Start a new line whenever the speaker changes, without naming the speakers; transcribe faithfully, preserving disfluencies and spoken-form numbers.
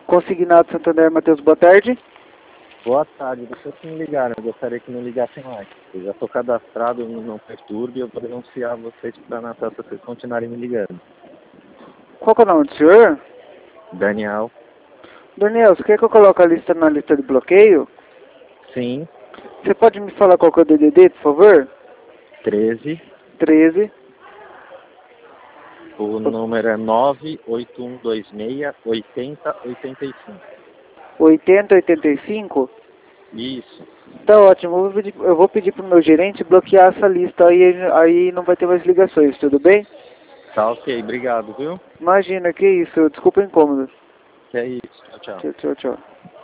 Consignado Santander, Matheus, boa tarde.
Boa tarde, deixa eu que me ligaram, eu gostaria que me ligassem mais. Eu já estou cadastrado no Não Perturbe e eu vou denunciar vocês para Natal se vocês continuarem me ligando.
Qual que é o nome do senhor?
Daniel.
Daniel, você quer que eu coloque a lista na lista de bloqueio?
Sim.
Você pode me falar qual que é o D D D, por favor?
treze.
treze.
O número é nove oito um dois seis oito zero oito cinco.
oitenta, oitenta e cinco?
Isso.
Tá ótimo, eu vou pedir, eu vou pedir pro meu gerente bloquear essa lista, aí, aí não vai ter mais ligações, tudo bem?
Tá ok, obrigado, viu?
Imagina, que isso, desculpa o incômodo.
Que é isso, tchau, tchau.
Tchau, tchau, tchau.